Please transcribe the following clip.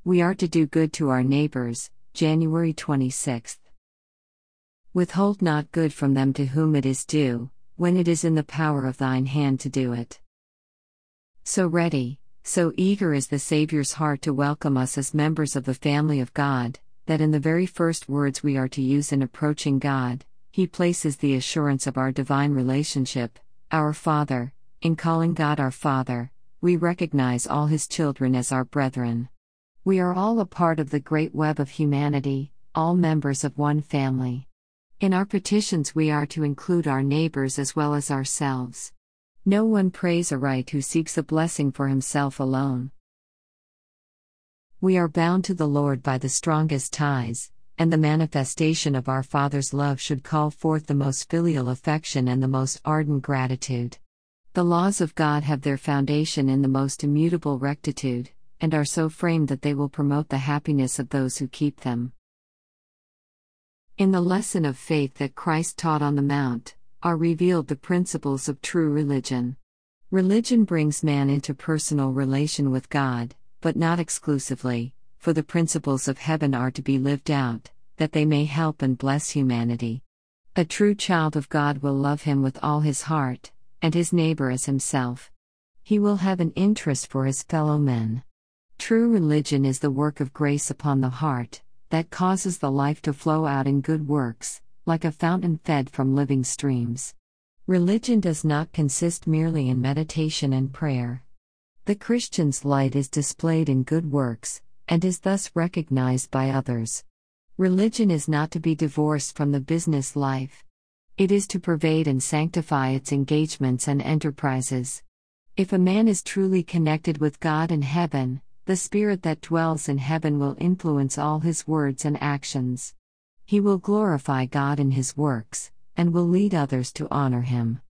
We are to do good to our neighbors, January 26. Withhold not good from them to whom it is due, when it is in the power of thine hand to do it. So ready, so eager is the Savior's heart to welcome us as members of the family of God, that in the very first words we are to use in approaching God, He places the assurance of our divine relationship, our Father. In calling God our Father, we recognize all His children as our brethren. We are all a part of the great web of humanity, all members of one family. In our petitions we are to include our neighbors as well as ourselves. No one prays aright who seeks a blessing for himself alone. We are bound to the Lord by the strongest ties, and the manifestation of our Father's love should call forth the most filial affection and the most ardent gratitude. The laws of God have their foundation in the most immutable rectitude, and are so framed that they will promote the happiness of those who keep them. In the lesson of faith that Christ taught on the Mount, are revealed the principles of true religion. Religion brings man into personal relation with God, but not exclusively, for the principles of heaven are to be lived out, that they may help and bless humanity. A true child of God will love Him with all his heart, and his neighbor as himself. He will have an interest for his fellow men. True religion is the work of grace upon the heart, that causes the life to flow out in good works, like a fountain fed from living streams. Religion does not consist merely in meditation and prayer. The Christian's light is displayed in good works, and is thus recognized by others. Religion is not to be divorced from the business life. It is to pervade and sanctify its engagements and enterprises. If a man is truly connected with God in heaven, the Spirit that dwells in heaven will influence all his words and actions. He will glorify God in his works, and will lead others to honor Him.